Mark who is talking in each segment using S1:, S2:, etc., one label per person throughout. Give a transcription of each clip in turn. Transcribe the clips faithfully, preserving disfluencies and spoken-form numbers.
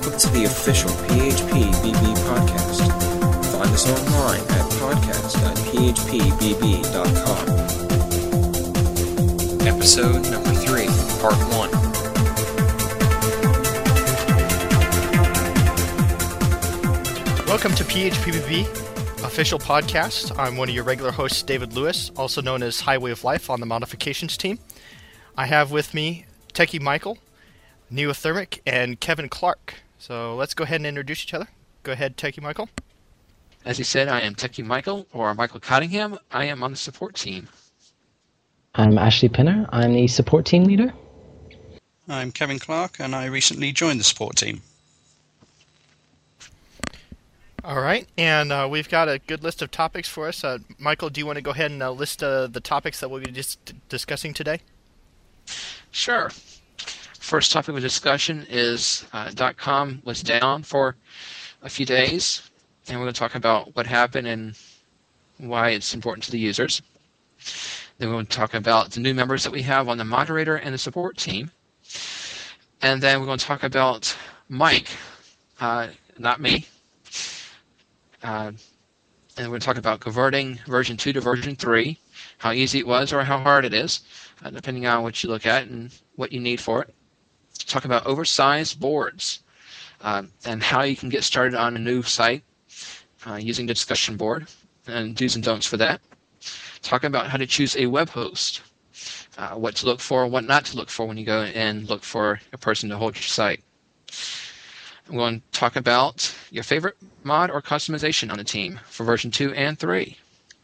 S1: Welcome to the official P H P B B podcast. Find us online at podcast dot p h p b b dot com. Episode number three, part one.
S2: Welcome to P H P B B official podcast. I'm one of your regular hosts, David Lewis, also known as Highway of Life on the modifications team. I have with me Techie Michael, Neothermic, and Kevin Clark. So let's go ahead and introduce each other. Go ahead, Techie Michael.
S3: As you said, I am Techie Michael, or Michael Cottingham. I am on the support team.
S4: I'm Ashley Pinner. I'm the support team leader.
S5: I'm Kevin Clark, and I recently joined the support team.
S2: All right, and uh, we've got a good list of topics for us. Uh, Michael, do you want to go ahead and uh, list uh, the topics that we'll be dis- discussing today?
S3: Sure. First topic of discussion is uh, .com was down for a few days, and we're going to talk about what happened and why it's important to the users. Then we're going to talk about the new members that we have on the moderator and the support team. And then we're going to talk about Mike, uh, not me. Uh, and we're going to talk about converting version two to version three, how easy it was or how hard it is, uh, depending on what you look at and what you need for it. Talk about oversized boards uh, and how you can get started on a new site uh, using the discussion board and do's and don'ts for that. Talk about how to choose a web host, uh, what to look for, what not to look for when you go and look for a person to hold your site. I'm going to talk about your favorite mod or customization on the team for version two and three.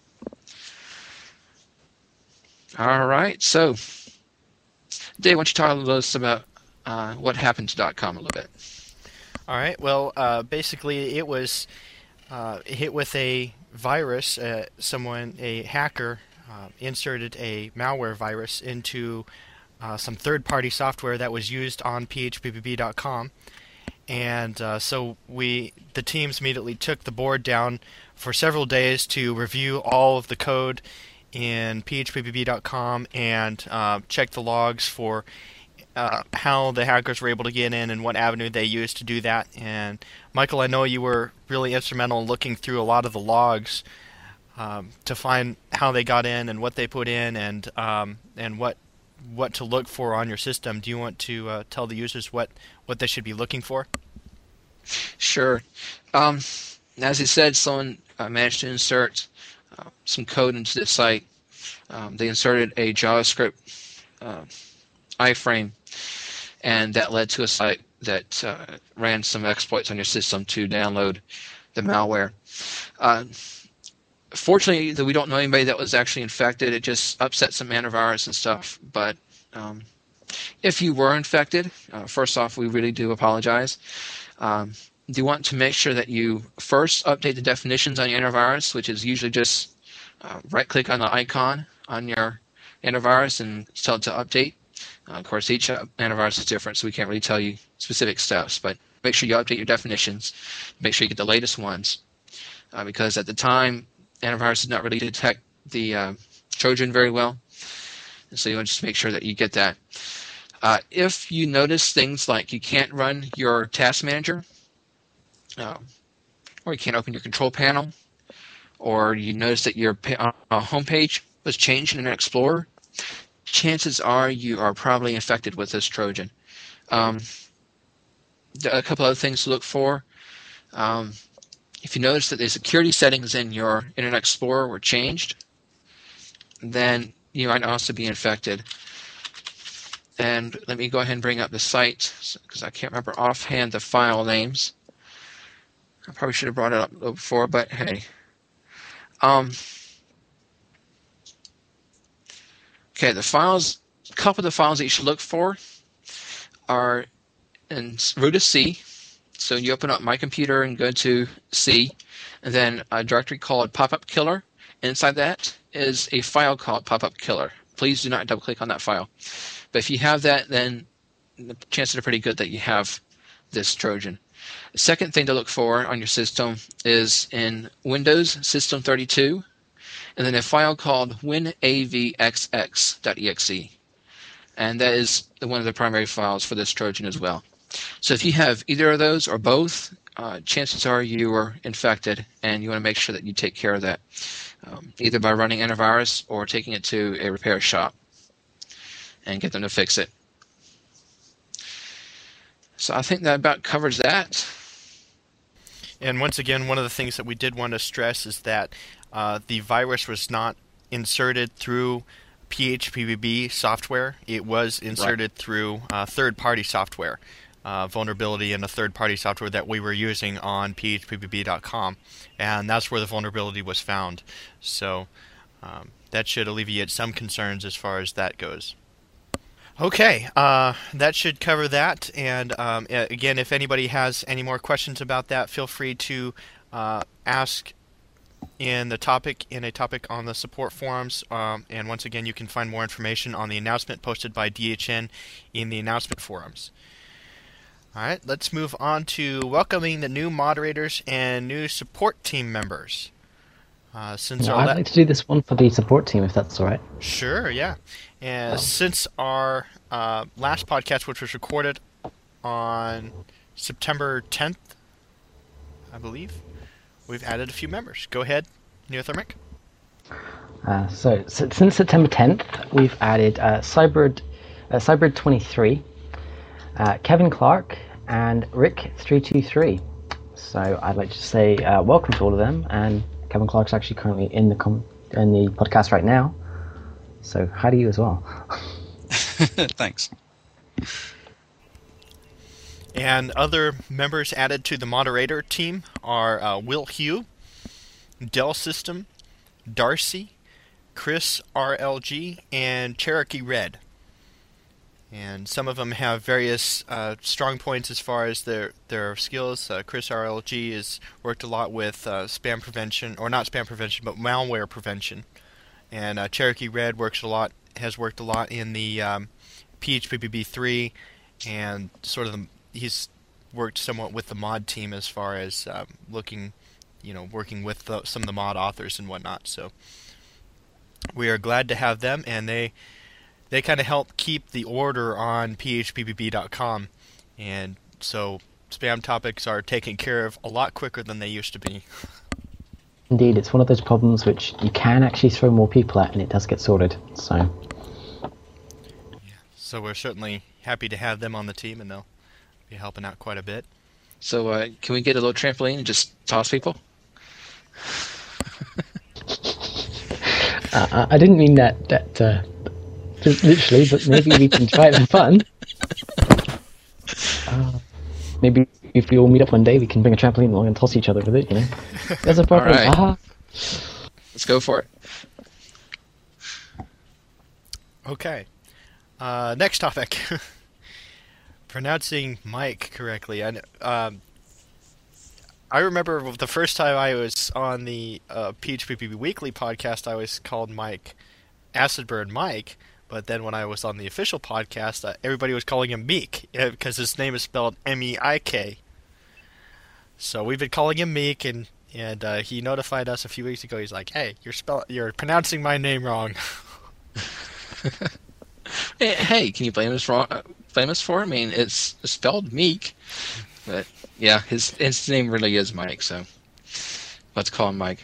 S3: All right, so Dave, why don't you talk to us about uh, what happened to .com a little bit?
S2: All right, well, uh, basically it was uh, hit with a virus. Uh, someone, a hacker, uh, inserted a malware virus into uh, some third-party software that was used on p h p b b dot com. And uh, so we, the teams immediately took the board down for several days to review all of the code in p h p b b dot com and uh, check the logs for uh, how the hackers were able to get in and what avenue they used to do that. And Michael, I know you were really instrumental in looking through a lot of the logs um, to find how they got in and what they put in and um, and what what to look for on your system. Do you want to uh, tell the users what, what they should be looking for?
S3: Sure. Um, as you said, someone uh, managed to insert uh, some code into the site. Um, they inserted a JavaScript uh, iframe, and that led to a site that uh, ran some exploits on your system to download the malware. Uh, Fortunately, that we don't know anybody that was actually infected. It just upset some antivirus and stuff. But um, if you were infected, uh, first off, we really do apologize. Um, you want to make sure that you first update the definitions on your antivirus, which is usually just uh, right-click on the icon on your antivirus and tell it to update. Uh, of course, each antivirus is different, so we can't really tell you specific steps. But make sure you update your definitions. Make sure you get the latest ones, uh, because at the time, antivirus did not really detect the uh, Trojan very well, and so you want to just make sure that you get that. Uh, if you notice things like you can't run your task manager, uh, or you can't open your control panel, or you notice that your pa- uh, home page was changed in an Explorer, chances are you are probably infected with this Trojan. Um, a couple other things to look for. Um, If you notice that the security settings in your Internet Explorer were changed, then you might also be infected. And let me go ahead and bring up the site, because I can't remember offhand the file names. I probably should have brought it up before, but hey. Um, okay, the files, a couple of the files that you should look for are in root of C. So you open up My Computer and go to C, and then a directory called Pop-Up Killer. Inside that is a file called Pop-Up Killer. Please do not double-click on that file. But if you have that, then the chances are pretty good that you have this Trojan. The second thing to look for on your system is in Windows System thirty-two, and then a file called winavxx dot e x e. And that is one of the primary files for this Trojan as well. So if you have either of those or both, uh, chances are you are infected, and you want to make sure that you take care of that, um, either by running antivirus or taking it to a repair shop and get them to fix it. So I think that about covers that.
S2: And once again, one of the things that we did want to stress is that uh, the virus was not inserted through P H P B B software. It was inserted right. through uh, third-party software, uh, vulnerability in a third-party software that we were using on P H P B B dot com, and that's where the vulnerability was found. So um, that should alleviate some concerns as far as that goes. Okay, uh, that should cover that. And um, again, if anybody has any more questions about that, feel free to uh, ask in the topic, in a topic on the support forums. Um, and once again, you can find more information on the announcement posted by D H N in the announcement forums. All right, let's move on to welcoming the new moderators and new support team members. Uh, since
S4: well,
S2: our
S4: I'd
S2: le-
S4: like to do this one for the support team, if that's all right.
S2: Sure, yeah. And oh. since our uh, last podcast, which was recorded on September tenth, I believe, we've added a few members. Go ahead, Neothermic.
S4: Uh, so, so since September tenth, we've added uh, Cybrid, uh, Cybrid twenty-three, uh, Kevin Clark, and Rick three two three. So I'd like to say uh, welcome to all of them, and Kevin Clark's actually currently in the com- in the podcast right now. So how do you as well?
S5: Thanks.
S2: And other members added to the moderator team are uh, Will Hugh, Dell System, Darcy, Chris R L G, and Cherokee Red. And some of them have various uh, strong points as far as their their skills. Uh, Chris R L G has worked a lot with uh, spam prevention, or not spam prevention, but malware prevention. And uh, Cherokee Red works a lot, has worked a lot in the um, P H P B B three, and sort of the, he's worked somewhat with the mod team as far as um, looking, you know, working with the, some of the mod authors and whatnot. So we are glad to have them, and they. They kind of help keep the order on P H P B B dot com, and so spam topics are taken care of a lot quicker than they used to be.
S4: Indeed, it's one of those problems which you can actually throw more people at, and it does get sorted. So,
S2: yeah. So we're certainly happy to have them on the team, and they'll be helping out quite a bit.
S3: So uh, can we get a little trampoline and just toss people?
S4: uh, I didn't mean that. That. Uh, Literally, but maybe we can try it for fun. Uh, maybe if we all meet up one day, we can bring a trampoline along and toss each other with it, you know? There's a problem.
S3: All right.
S4: Aha.
S3: Let's go for it.
S2: Okay. Uh, next topic. Pronouncing Mike correctly. I, um, I remember the first time I was on the uh, P H P B B Weekly podcast, I was called Mike Acidburn Mike. But then when I was on the official podcast, uh, everybody was calling him Meek, because his name is spelled M E I K. So we've been calling him Meek, and and uh, he notified us a few weeks ago. He's like, "Hey, you're spell you're pronouncing my name wrong."
S3: hey, hey, can you blame us for blame us for? I mean, it's spelled Meek, but yeah, his his name really is Mike. So let's call him Mike.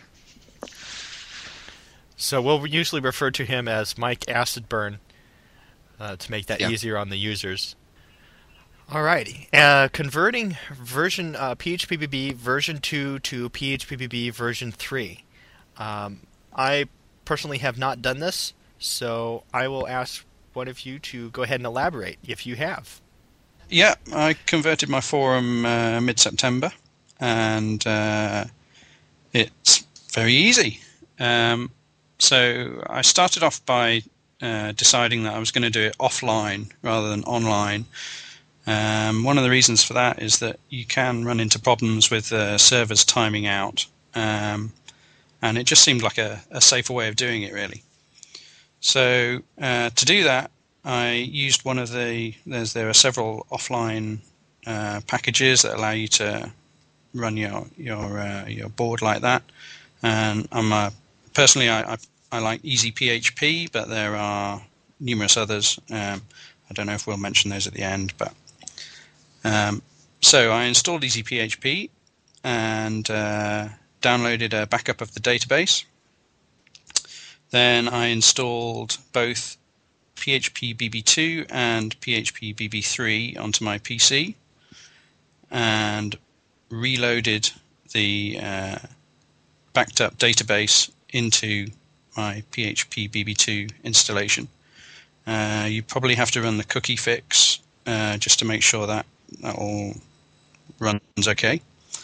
S2: So we'll usually refer to him as Mike Acidburn uh, to make that
S3: yeah.
S2: easier on the users. Alrighty. Uh, converting version uh, P H P B B version two to P H P B B version three. Um, I personally have not done this, so I will ask one of you to go ahead and elaborate if you have.
S5: Yeah, I converted my forum uh, mid-September, and uh, it's very easy. Um, So I started off by uh, deciding that I was going to do it offline rather than online. Um, one of the reasons for that is that you can run into problems with uh, servers timing out, um, and it just seemed like a, a safer way of doing it, really. So uh, to do that, I used one of the there's there are several offline uh, packages that allow you to run your your uh, your board like that, and I'm a Personally, I, I I like EasyPHP, but there are numerous others. Um, I don't know if we'll mention those at the end, but Um, so I installed E Z P H P and uh, downloaded a backup of the database. Then I installed both P H P B B two and P H P B B three onto my P C and reloaded the uh, backed up database into my P H P B B two installation. Uh, you probably have to run the cookie fix uh, just to make sure that that all runs okay.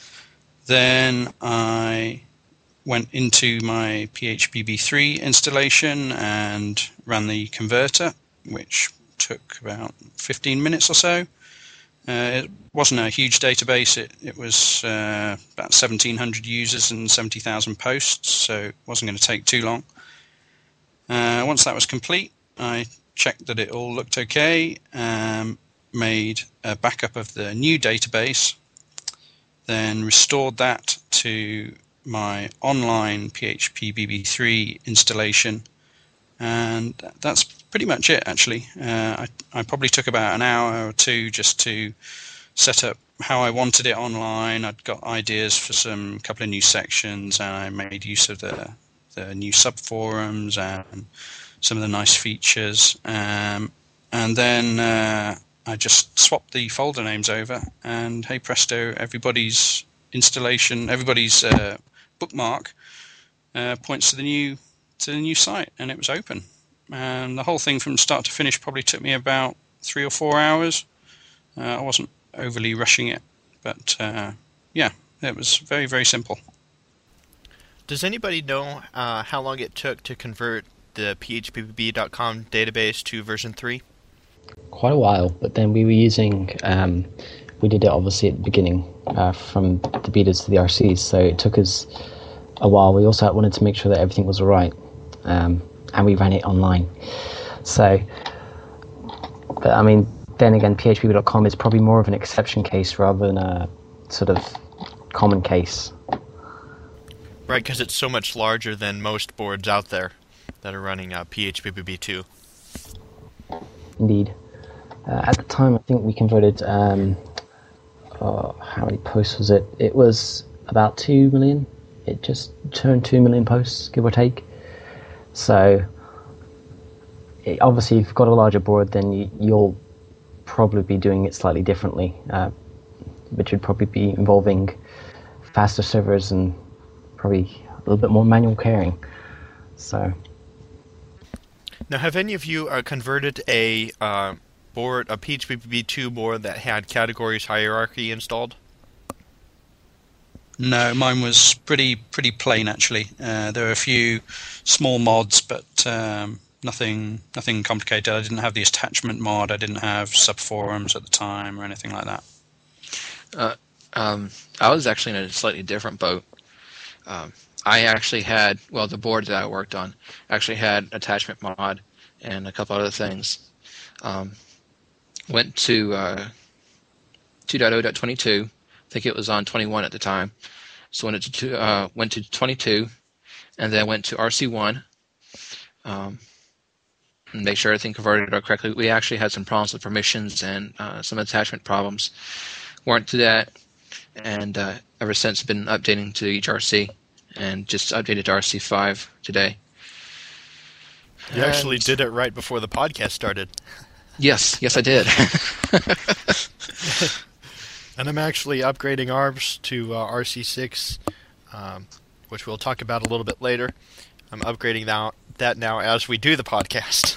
S5: Then I went into my P H P B B three installation and ran the converter, which took about fifteen minutes or so. Uh, it wasn't a huge database. It, it was uh, about seventeen hundred users and seventy thousand posts, so it wasn't going to take too long. Uh, once that was complete, I checked that it all looked okay, um, made a backup of the new database, then restored that to my online P H P B B three installation, and that's pretty much it, actually. Uh, I, I probably took about an hour or two just to set up how I wanted it online. I'd got ideas for some couple of new sections, and I made use of the, the new subforums and some of the nice features. Um, and then uh, I just swapped the folder names over, and hey presto, everybody's installation, everybody's uh, bookmark uh, points to the new to the new site, and it was open. And the whole thing from start to finish probably took me about three or four hours. Uh, I wasn't overly rushing it, but uh, yeah, it was very, very simple.
S2: Does anybody know uh, how long it took to convert the P H P B B dot com database to version three?
S4: Quite a while, but then we were using, um, we did it obviously at the beginning uh, from the betas to the R Cs, so it took us a while. We also wanted to make sure that everything was alright, um, and we ran it online. So, but I mean, then again, P H P B B dot com is probably more of an exception case rather than a sort of common case.
S2: Right, because it's so much larger than most boards out there that are running uh, P H P B B two.
S4: Indeed. Uh, at the time, I think we converted, um, uh, how many posts was it? It was about two million. It just turned two million posts, give or take. So, it, obviously, if you've got a larger board, then you, you'll probably be doing it slightly differently, uh, which would probably be involving faster servers and probably a little bit more manual caring. So.
S2: Now, have any of you uh, converted a uh, board, a P H P B B two board that had categories hierarchy installed?
S5: No, mine was pretty pretty plain, actually. Uh, there were a few small mods, but um, nothing nothing complicated. I didn't have the attachment mod. I didn't have subforums at the time or anything like that.
S3: Uh, um, I was actually in a slightly different boat. Um, I actually had, well, the board that I worked on actually had attachment mod and a couple other things. Um, went to uh, two point oh point twenty-two. I think it was on twenty-one at the time. So went to uh, went to twenty-two, and then went to R C one. Um, and make sure everything converted correctly. We actually had some problems with permissions and uh, some attachment problems. Weren't to that, and uh, ever since been updating to each R C. And just updated to R C five today.
S2: You and actually did it right before the podcast started.
S3: Yes, yes I did.
S2: And I'm actually upgrading ARMS to uh, R C six, um, which we'll talk about a little bit later. I'm upgrading now, that now as we do the podcast.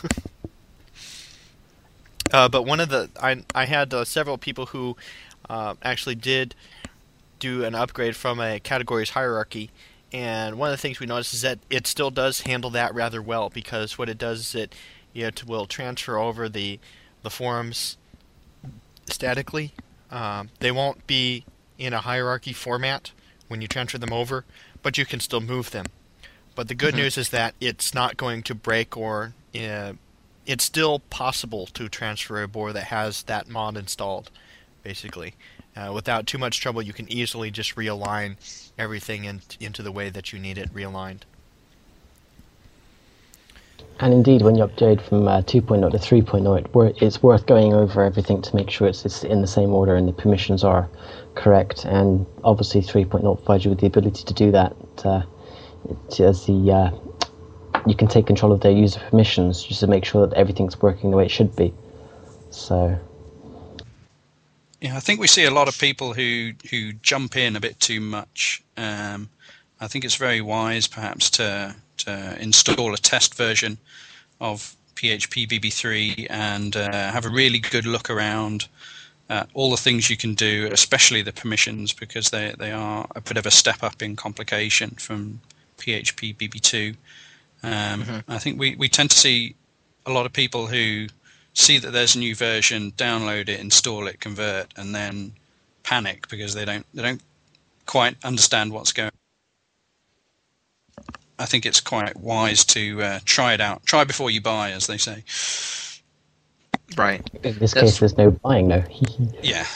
S2: uh, but one of the, I, I had uh, several people who uh, actually did do an upgrade from a categories hierarchy. And one of the things we noticed is that it still does handle that rather well, because what it does is it, it will transfer over the the forums statically. Um, they won't be in a hierarchy format when you transfer them over, but you can still move them. But the good mm-hmm. news is that it's not going to break, or uh, it's still possible to transfer a board that has that mod installed, basically. Uh, without too much trouble, you can easily just realign everything in, into the way that you need it realigned.
S4: And indeed, when you upgrade from uh, two point oh to three point oh, it wor- it's worth going over everything to make sure it's, it's in the same order and the permissions are correct. And obviously, three point oh provides you with the ability to do that. Uh, it, as the uh, you can take control of their user permissions just to make sure that everything's working the way it should be. So.
S5: Yeah, I think we see a lot of people who who jump in a bit too much. Um, I think it's very wise, perhaps, to to install a test version of P H P B B three and uh, have a really good look around at all the things you can do, especially the permissions, because they, they are a bit of a step up in complication from P H P B B two. Um, mm-hmm. I think we, we tend to see a lot of people who see that there's a new version, download it, install it, convert, and then panic because they don't they don't quite understand what's going on. I think it's quite wise to uh, try it out. Try before you buy, as they say.
S3: Right.
S4: In this
S3: That's,
S4: case, there's no buying, no.
S5: Yeah.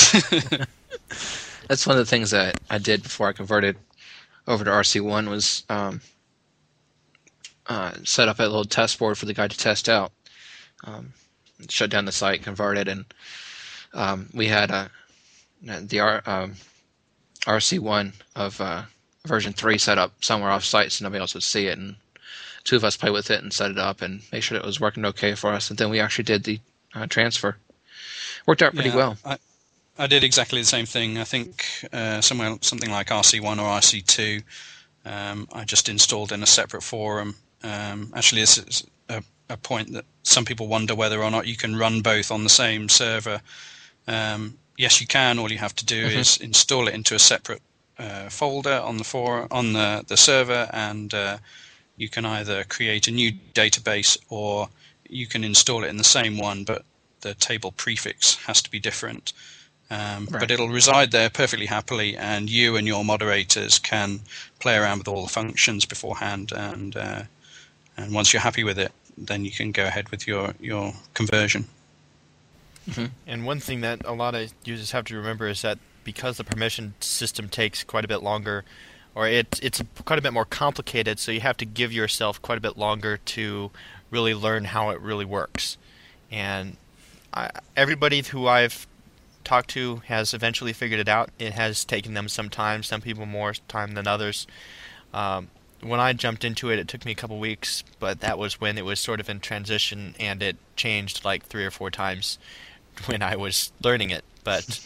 S3: That's one of the things that I did before I converted over to R C one was um, uh, set up a little test board for the guy to test out. Um, shut down the site, converted, and um, we had uh, the R, um, R C one of uh, version three set up somewhere off site so nobody else would see it, and two of us played with it and set it up and make sure it was working okay for us, and then we actually did the uh, transfer. Worked out pretty
S5: yeah,
S3: well.
S5: I, I did exactly the same thing. I think uh, somewhere something like R C one or R C two, um, I just installed in a separate forum. Um, actually, this is a, a point that some people wonder whether or not you can run both on the same server. Um, yes, you can. All you have to do mm-hmm. is install it into a separate uh, folder on the for on the, the server, and uh, you can either create a new database or you can install it in the same one, but the table prefix has to be different. Um, right. But it'll reside there perfectly happily, and you and your moderators can play around with all the functions beforehand, and uh, and once you're happy with it, then you can go ahead with your, your conversion.
S2: Mm-hmm. And one thing that a lot of users have to remember is that because the permission system takes quite a bit longer, or it, it's quite a bit more complicated, so you have to give yourself quite a bit longer to really learn how it really works. And I, everybody who I've talked to has eventually figured it out. It has taken them some time, some people more time than others. Um, when I jumped into it, it took me a couple weeks, but that was when it was sort of in transition, and it changed like three or four times when I was learning it. But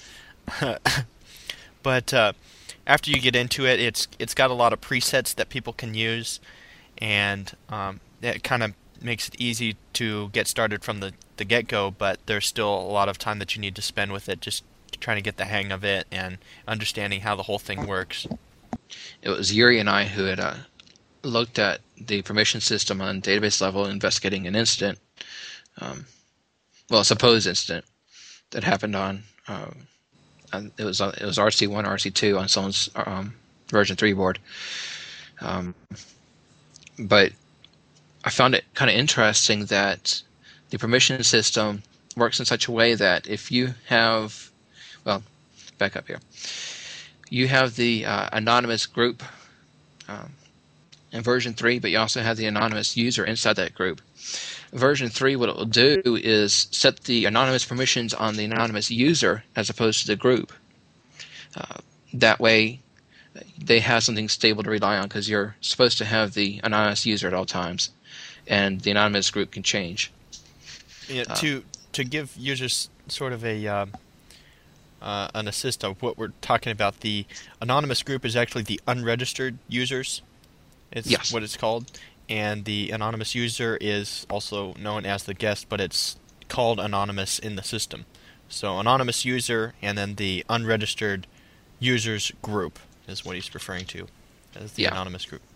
S2: but uh, after you get into it, it's it's got a lot of presets that people can use, and um, it kind of makes it easy to get started from the, the get-go, but there's still a lot of time that you need to spend with it, just trying to get the hang of it and understanding how the whole thing works.
S3: It was Yuri and I who had uh, looked at the permission system on database level, investigating an incident, um, well, a supposed incident that happened on, uh, it was it was R C one, R C two on someone's um, version three board. Um, but I found it kind of interesting that the permission system works in such a way that if you have, well, back up here, you have the uh, anonymous group um, in version three, but you also have the anonymous user inside that group. Version three, what it will do is set the anonymous permissions on the anonymous user as opposed to the group. Uh, that way, they have something stable to rely on, because you're supposed to have the anonymous user at all times, and the anonymous group can change.
S2: Yeah, to uh, to give users sort of a uh, uh, an assist of what we're talking about, the anonymous group is actually the unregistered users. It's
S3: yes.
S2: what it's called. And the anonymous user is also known as the guest, but it's called anonymous in the system. So anonymous user and then the unregistered users group is what he's referring to as the
S3: yeah.
S2: anonymous group.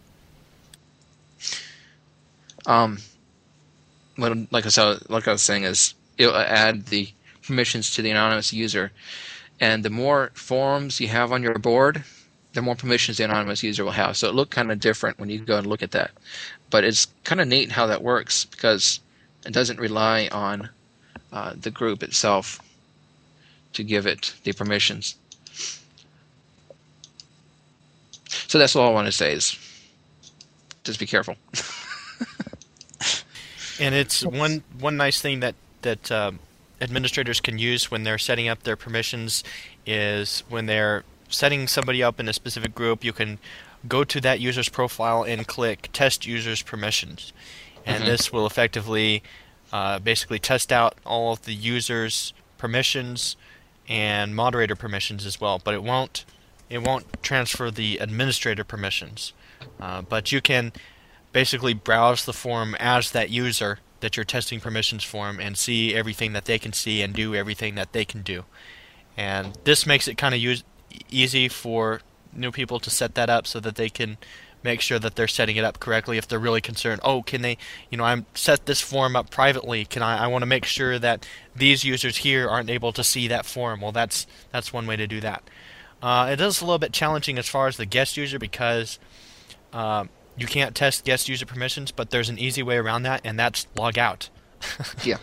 S3: Um, what like I said, like I was saying, is it'll add the permissions to the anonymous user, and the more forums you have on your board, the more permissions the anonymous user will have. So it looked kind of different when you go and look at that. But it's kind of neat how that works, because it doesn't rely on uh, the group itself to give it the permissions. So that's all I want to say is just be careful.
S2: And it's one one nice thing that that um, administrators can use when they're setting up their permissions is when they're setting somebody up in a specific group, you can go to that user's profile and click Test Users Permissions. And
S3: Mm-hmm.
S2: this will effectively uh, basically test out all of the user's permissions and moderator permissions as well. But it won't it won't transfer the administrator permissions. Uh, but you can basically browse the forum as that user that you're testing permissions for and see everything that they can see and do everything that they can do. And this makes it kind of use, easy for new people to set that up so that they can make sure that they're setting it up correctly if they're really concerned. Oh, can they, you know, I'm set this forum up privately. Can I, I want to make sure that these users here aren't able to see that forum. Well, that's that's one way to do that. Uh, it is a little bit challenging as far as the guest user because uh, you can't test guest user permissions, but there's an easy way around that, and that's log out.
S3: Yeah.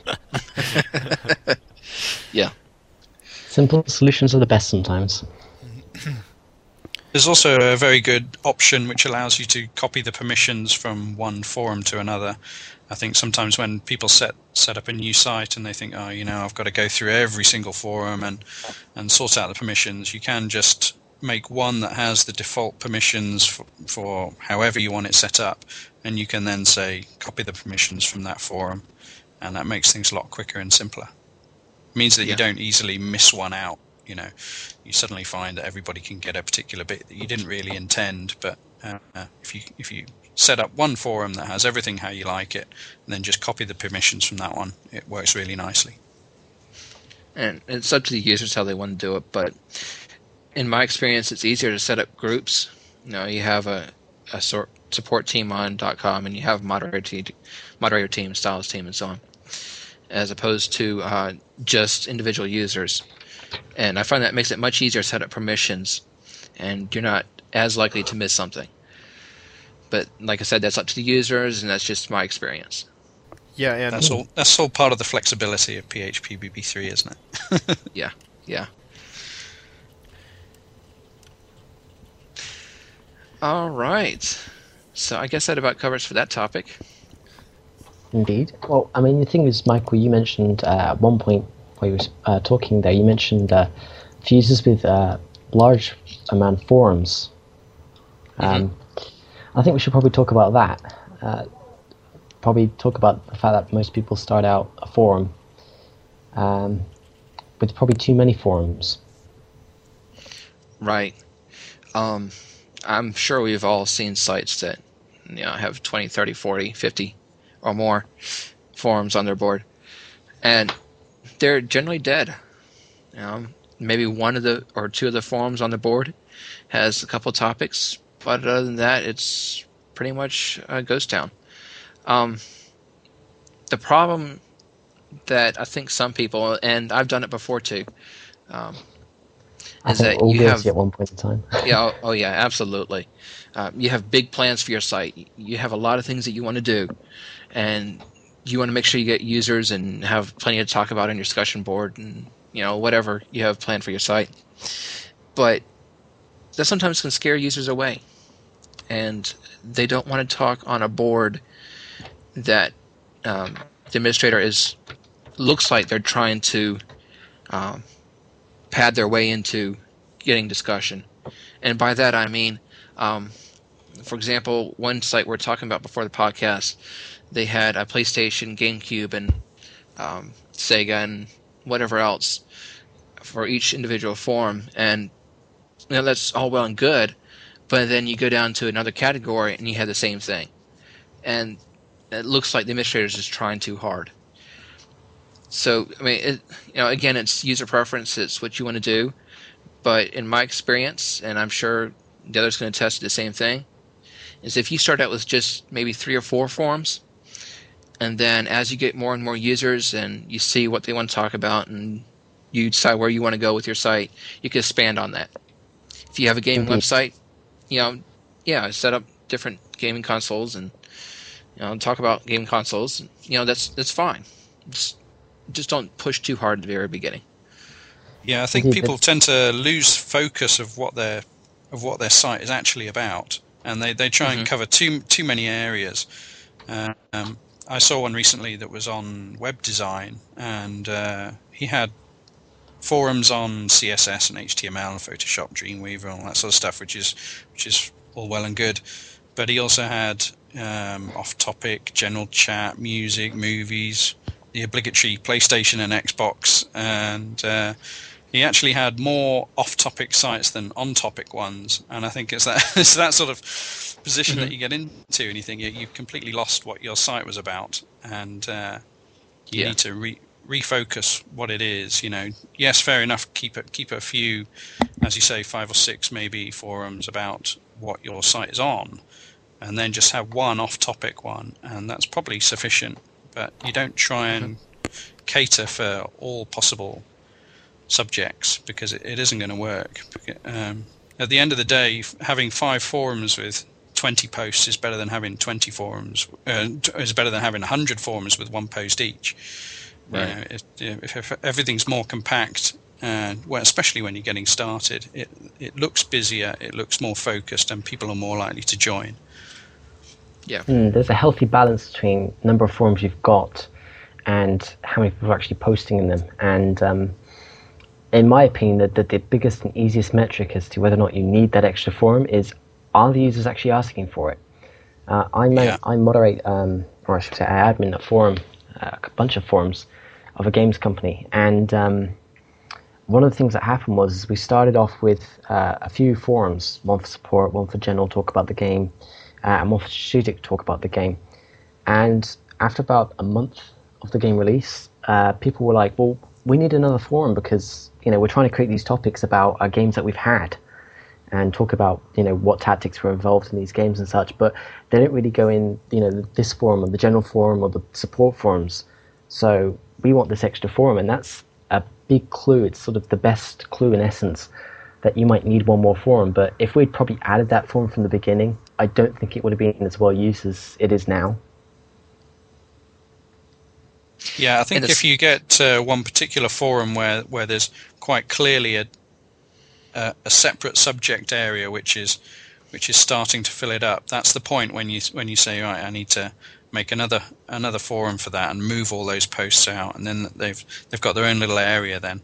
S3: Yeah.
S4: Simple solutions are the best sometimes.
S5: There's also a very good option which allows you to copy the permissions from one forum to another. I think sometimes when people set set up a new site and they think, oh, you know, I've got to go through every single forum and, and sort out the permissions, you can just make one that has the default permissions for, for however you want it set up, and you can then say, copy the permissions from that forum, and that makes things a lot quicker and simpler. It means that
S3: Yeah.
S5: you don't easily miss one out. You know, you suddenly find that everybody can get a particular bit that you didn't really intend. But uh, if you if you set up one forum that has everything how you like it, and then just copy the permissions from that one, it works really nicely.
S3: And it's up to the users how they want to do it. But in my experience, it's easier to set up groups. You know, you have a, a sort support team on .com, and you have moderator team, moderator team, styles team, and so on, as opposed to uh, just individual users. And I find that makes it much easier to set up permissions, and you're not as likely to miss something. But like I said, that's up to the users, and that's just my experience.
S2: Yeah, and
S5: That's all. That's all part of the flexibility of P H P B B three, isn't it?
S3: Yeah, yeah. All right. So I guess that about covers for that topic.
S4: Indeed. Well, I mean, the thing is, Michael, you mentioned uh, at one point while you were uh, talking there, you mentioned uh, for users with uh, large amount of forums. Um, I think we should probably talk about that. Uh, probably talk about the fact that most people start out a forum um, with probably too many forums.
S3: Right. Um, I'm sure we've all seen sites that, you know, have twenty, thirty, forty, fifty or more forums on their board. And they're generally dead. You know, maybe one of the or two of the forums on the board has a couple of topics, but other than that, it's pretty much a ghost town. Um, the problem that I think some people, and I've done it before too, um,
S4: I
S3: is
S4: think
S3: that
S4: all
S3: you
S4: guilty
S3: have
S4: at one point in time.
S3: yeah, oh, oh yeah, absolutely. Uh, you have big plans for your site. You have a lot of things that you want to do, and you want to make sure you get users and have plenty to talk about on your discussion board, and you know whatever you have planned for your site. But that sometimes can scare users away, and they don't want to talk on a board that um, the administrator is looks like they're trying to um, pad their way into getting discussion. And by that I mean, um, for example, one site we're talking about before the podcast, they had a PlayStation, GameCube, and um, Sega, and whatever else for each individual forum. And you know, that's all well and good, but then you go down to another category and you have the same thing. And it looks like the administrator is just trying too hard. So, I mean, it, you know, again, it's user preference. It's what you want to do. But in my experience, and I'm sure the others going to test the same thing, is if you start out with just maybe three or four forums, and then as you get more and more users and you see what they want to talk about and you decide where you want to go with your site, you can expand on that. If you have a gaming
S4: Mhm.
S3: website, you know, yeah, set up different gaming consoles and you know talk about gaming consoles. You know, that's that's fine. Just just don't push too hard at the very beginning.
S5: Yeah, I think
S4: Indeed,
S5: people
S4: that's-
S5: tend to lose focus of what their of what their site is actually about, and they, they try
S3: Mhm.
S5: and cover too too many areas. Uh, um, I saw one recently that was on web design, and uh, he had forums on C S S and H T M L and Photoshop, Dreamweaver, and all that sort of stuff, which is which is all well and good. But he also had um, off-topic, general chat, music, movies, the obligatory PlayStation and Xbox, and uh, he actually had more off-topic sites than on-topic ones. And I think it's that it's that sort of position mm-hmm. that you get into, and you think you, you've completely lost what your site was about, and uh, you yeah. need to re- refocus what it is. You know, yes, fair enough. Keep it, keep a few, as you say, five or six maybe forums about what your site is on, and then just have one off-topic one, and that's probably sufficient. But you don't try and cater for all possible subjects, because it, it isn't going to work. Um, at the end of the day, having five forums with twenty posts is better than having twenty forums. Uh, is better than having one hundred forums with one post each. Right. You know, if, if, if everything's more compact, uh, well, especially when you're getting started, it it looks busier, it looks more focused, and people are more likely to join.
S3: Yeah.
S4: Mm, there's a healthy balance between number of forums you've got and how many people are actually posting in them. And um, in my opinion, the, the, the biggest and easiest metric as to whether or not you need that extra forum is, are the users actually asking for it? Uh, I, ma- yeah. I moderate, um, or I should say I admin a forum, uh, a bunch of forums of a games company. And um, one of the things that happened was we started off with uh, a few forums, one for support, one for general talk about the game, Uh, and more strategic talk about the game. And after about a month of the game release, uh, people were like, well, we need another forum, because, you know, we're trying to create these topics about our games that we've had and talk about, you know, what tactics were involved in these games and such, but they don't really go in, you know, this forum or the general forum or the support forums. So we want this extra forum, and that's a big clue. It's sort of the best clue in essence that you might need one more forum. But if we'd probably added that forum from the beginning, I don't think it would have been as well used as it is now.
S5: Yeah, I think if you get uh, one particular forum where, where there's quite clearly a, a a separate subject area which is which is starting to fill it up, that's the point when you when you say, right, I need to make another another forum for that and move all those posts out, and then they've they've got their own little area then.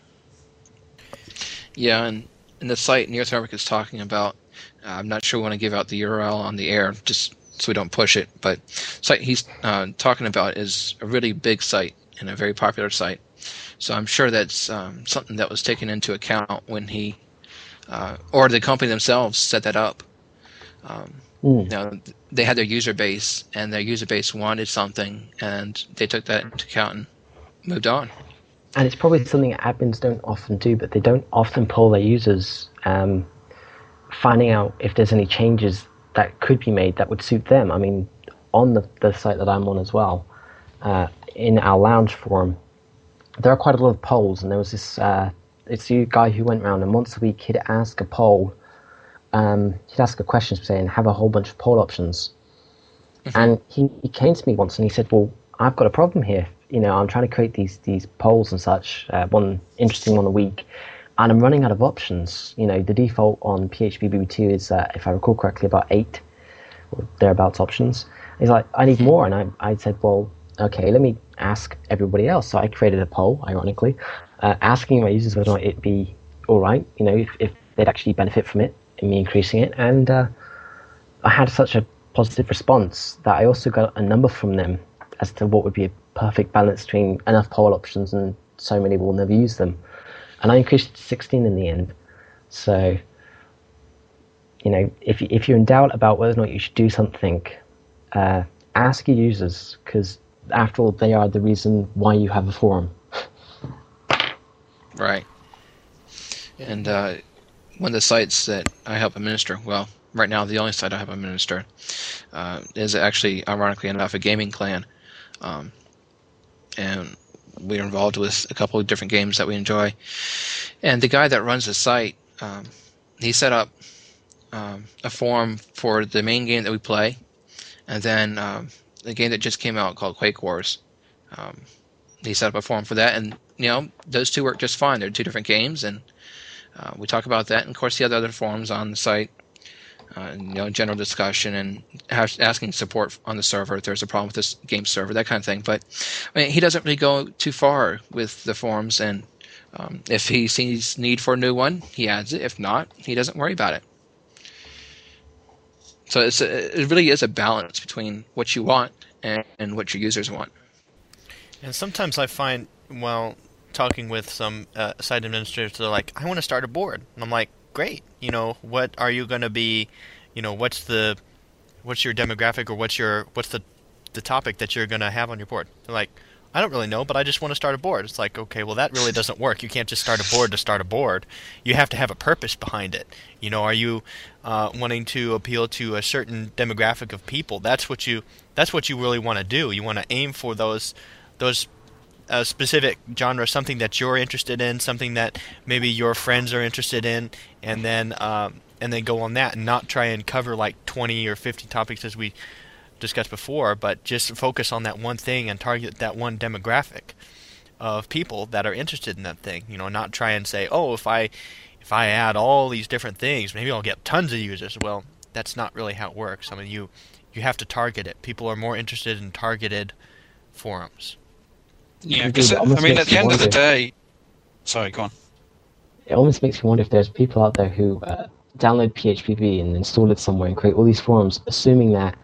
S3: Yeah, and, and the site Neothermic is talking about, uh, I'm not sure we want to give out the U R L on the air just so we don't push it, but site he's uh, talking about is a really big site and a very popular site. So I'm sure that's um, something that was taken into account when he, uh, or the company themselves set that up. Um, mm. You know, they had their user base, and their user base wanted something, and they took that into account and moved on.
S4: And it's probably something that admins don't often do, but they don't often poll their users, um, finding out if there's any changes that could be made that would suit them. I mean, on the, the site that I'm on as well, uh, in our lounge forum, there are quite a lot of polls, and there was this, uh, it's a guy who went around, and once a week he'd ask a poll, um, he'd ask a question, saying, have a whole bunch of poll options. Mm-hmm. And he, he came to me once and he said, well, I've got a problem here. You know, I'm trying to create these these polls and such, uh, one interesting one a week, and I'm running out of options. You know, the default on P H P B B two is, uh, if I recall correctly, about eight or thereabouts options. He's like, I need more, and I I said, well, okay, let me ask everybody else. So I created a poll, ironically, uh, asking my users whether or not it'd be all right, you know, if, if they'd actually benefit from it, in me increasing it, and uh, I had such a positive response that I also got a number from them as to what would be a perfect balance between enough poll options and so many will never use them. And I increased it to sixteen in the end. So, you know, if, if you're in doubt about whether or not you should do something, uh, ask your users, because after all, they are the reason why you have a forum.
S3: Right. And uh, one of the sites that I help administer, well, right now the only site I help administer, uh, is actually, ironically enough, a gaming clan. Um, and we're involved with a couple of different games that we enjoy. And the guy that runs the site, um, he set up um, a forum for the main game that we play, and then um, the game that just came out called Quake Wars. Um, he set up a forum for that, and you know those two work just fine. They're two different games, and uh, we talk about that. And of course, he had other forums on the site uh, you know, general discussion and has, asking support on the server if there's a problem with this game server, that kind of thing. But I mean, he doesn't really go too far with the forums, and um, if he sees need for a new one, he adds it. If not, he doesn't worry about it. So it's a, it really is a balance between what you want and, and what your users want.
S2: And sometimes I find, well, talking with some uh, site administrators, they're like, I want to start a board. And I'm like, great. You know, what are you going to be, you know, what's the, what's your demographic, or what's your, what's the, the topic that you're going to have on your board? They're like, I don't really know, but I just want to start a board. It's like, okay, well, that really doesn't work. You can't just start a board to start a board. You have to have a purpose behind it. You know, are you uh, wanting to appeal to a certain demographic of people? That's what you, that's what you really want to do. You want to aim for those, those uh, specific genres, something that you're interested in, something that maybe your friends are interested in, and then um, and then go on that, and not try and cover like twenty or fifty topics as we discussed before, but just focus on that one thing and target that one demographic of people that are interested in that thing. You know, not try and say, oh, if I if I add all these different things, maybe I'll get tons of users. Well, that's not really how it works. I mean, you you have to target it. People are more interested in targeted forums.
S5: Yeah, because I mean, at the end of the day, sorry, go on.
S4: It almost makes me wonder if there's people out there who uh, download P H P B and install it somewhere and create all these forums, assuming that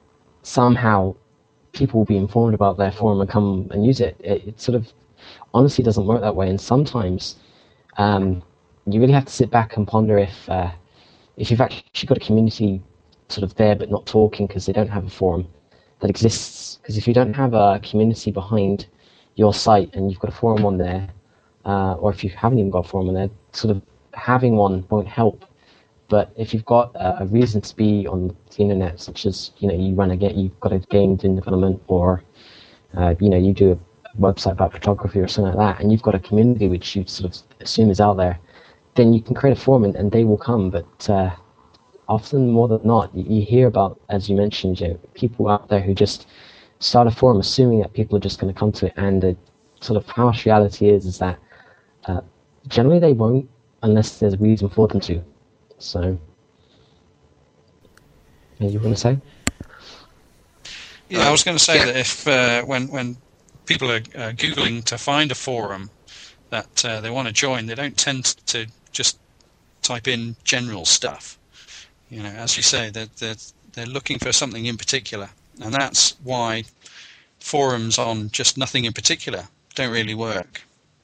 S4: somehow people will be informed about their forum and come and use it. It, it sort of honestly doesn't work that way, and sometimes um, you really have to sit back and ponder if uh, if you've actually got a community sort of there but not talking because they don't have a forum that exists. Because if you don't have a community behind your site and you've got a forum on there, uh, or if you haven't even got a forum on there, sort of having one won't help. But if you've got uh, a reason to be on the internet, such as, you know, you run a get, you've got a game in development, or uh, you know, you do a website about photography or something like that, and you've got a community which you sort of assume is out there, then you can create a forum and, and they will come. But uh, often, more than not, you, you hear about, as you mentioned, you know, people out there who just start a forum assuming that people are just going to come to it, and the sort of harsh reality is is that uh, generally they won't unless there's a reason for them to. So, yeah, you want to say?
S5: Yeah, I was going to say that if uh, when when people are uh, googling to find a forum that uh, they want to join, they don't tend to just type in general stuff. You know, as you say, they're they're, they're looking for something in particular. And that's why forums on just nothing in particular don't really work.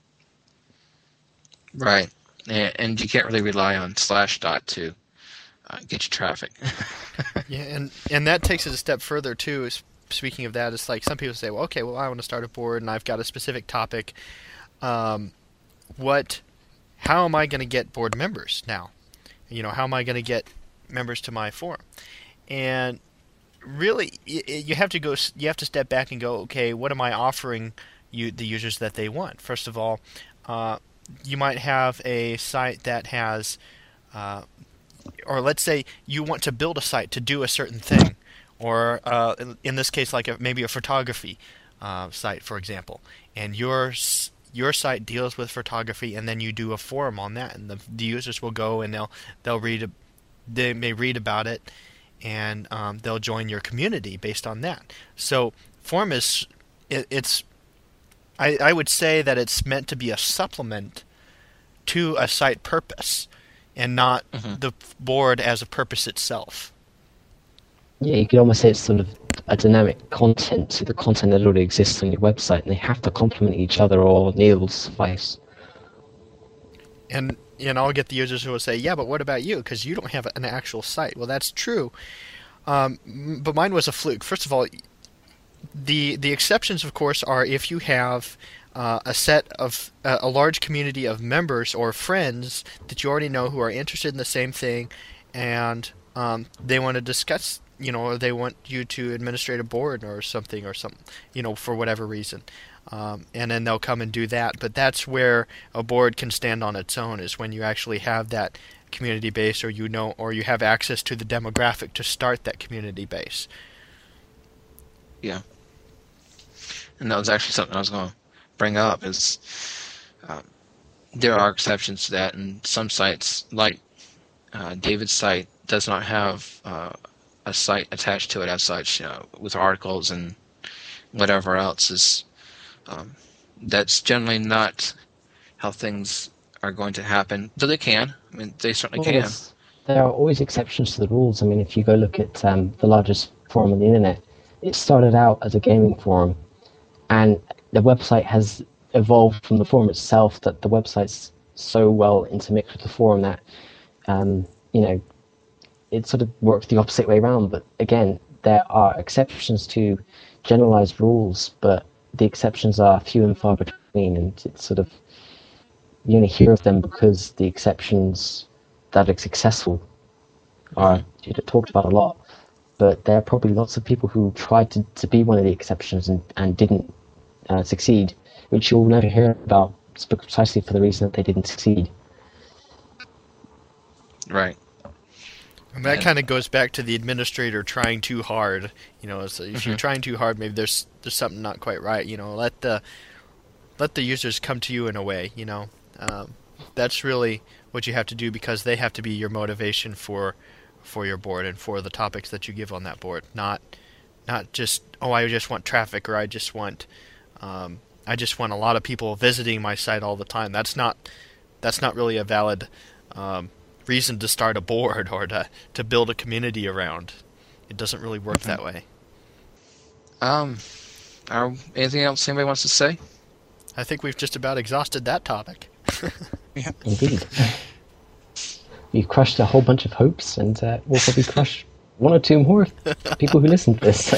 S3: Right. And you can't really rely on Slashdot to uh, get you traffic.
S2: Yeah, and, and that takes it a step further, too. Speaking of that, it's like some people say, well, okay, well, I want to start a board, and I've got a specific topic. Um, what, how am I going to get board members now? You know, how am I going to get members to my forum? And really, you have to go. You have to step back and go, okay, what am I offering you, the users that they want? First of all, uh, you might have a site that has, uh, or let's say you want to build a site to do a certain thing, or uh, in this case, like a, maybe a photography uh, site, for example, and your your site deals with photography, and then you do a forum on that, and the, the users will go and they'll they'll read, a, they may read about it. And um, they'll join your community based on that. So forum is, it, it's, I, I would say that it's meant to be a supplement to a site purpose, and not mm-hmm. the board as a purpose itself.
S4: Yeah, you could almost say it's sort of a dynamic content to the content that already exists on your website, and they have to complement each other, or neither will suffice.
S2: And and I'll get the users who will say, yeah, but what about you? Because you don't have an actual site. Well, that's true. Um, but mine was a fluke. First of all, the the exceptions, of course, are if you have uh, a set of uh, a large community of members or friends that you already know who are interested in the same thing, and um, they want to discuss, you know, or they want you to administrate a board or something or something, you know, for whatever reason. Um, and then they'll come and do that. But that's where a board can stand on its own, is when you actually have that community base, or you know, or you have access to the demographic to start that community base.
S3: Yeah. And that was actually something I was going to bring up, is um, there are exceptions to that, and some sites, like uh, David's site, does not have uh, a site attached to it as such, you know, with articles and whatever else, is um, that's generally not how things are going to happen. Though they can. I mean, they certainly
S4: Well,
S3: can.
S4: there's- there are always exceptions to the rules. I mean, if you go look at um, the largest forum on the internet, it started out as a gaming forum, and the website has evolved from the forum itself, that the website's so well intermixed with the forum that, um, you know, it sort of works the opposite way around. But again, there are exceptions to generalized rules, but the exceptions are few and far between, and it's sort of, you only hear of them because the exceptions that are successful are you know, talked about a lot. But there are probably lots of people who tried to, to be one of the exceptions and, and didn't uh, succeed, which you'll never hear about precisely for the reason that they didn't succeed.
S3: Right.
S2: And that
S3: And-
S2: kind of goes back to the administrator trying too hard. You know, so if you're
S3: Mhm.
S2: trying too hard, maybe there's there's something not quite right. You know, let the let the users come to you in a way. You know, um, that's really what you have to do, because they have to be your motivation for for your board and for the topics that you give on that board. Not not just, oh, I just want traffic, or I just want um, I just want a lot of people visiting my site all the time. That's not that's not really a valid um, reason to start a board or to, to build a community around. It doesn't really work that way.
S3: Um, are, anything else anybody wants to say?
S2: I think we've just about exhausted that topic.
S4: Indeed. You've crushed a whole bunch of hopes, and uh, we'll probably crush one or two more people who listen to this. So.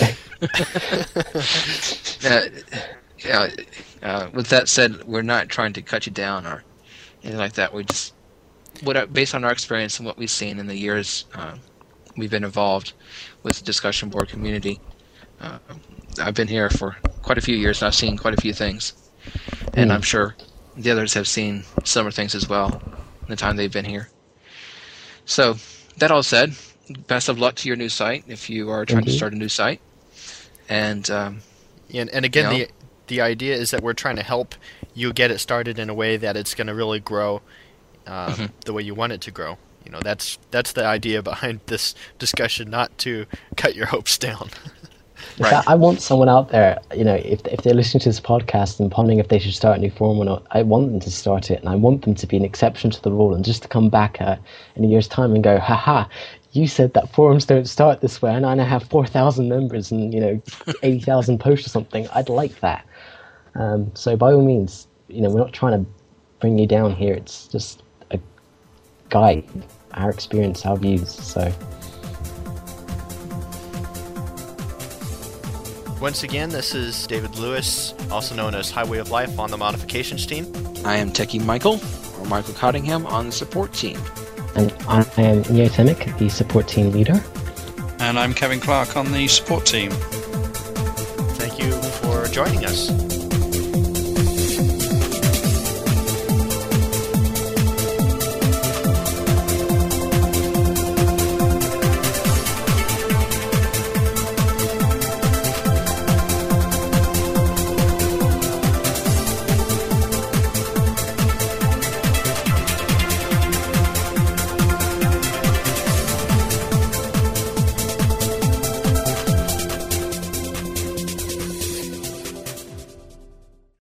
S3: Uh, yeah, uh, with that said, we're not trying to cut you down or anything like that. We just, what based on our experience and what we've seen in the years uh, we've been involved with the discussion board community. Uh, I've been here for quite a few years, and I've seen quite a few things, and
S4: Mm.
S3: I'm sure the others have seen similar things as well in the time they've been here. So, that all said, best of luck to your new site if you are trying to
S4: Indeed.
S3: start a new site. And um,
S2: And, and again,
S3: You know?
S2: the the idea is that we're trying to help you get it started in a way that it's going to really grow uh,
S3: Mhm.
S2: the way you want it to grow. You know, that's that's the idea behind this discussion, not to cut your hopes down.
S4: In
S3: Right.
S4: fact, I want someone out there, you know, if if they're listening to this podcast and pondering if they should start a new forum or not, I want them to start it, and I want them to be an exception to the rule, and just to come back uh, in a year's time and go, haha, you said that forums don't start this way, and I now have four thousand members and, you know, eighty thousand posts or something. I'd like that. Um, so by all means, you know, we're not trying to bring you down here. It's just a guide, our experience, our views. So
S2: Once again, this is David Lewis, also known as Highway of Life on the modifications team.
S3: I am Techie Michael, or Michael Cottingham, on the support team.
S4: and I am Neotemic, the support team leader.
S5: And I'm Kevin Clark on the support team.
S2: Thank you for joining us.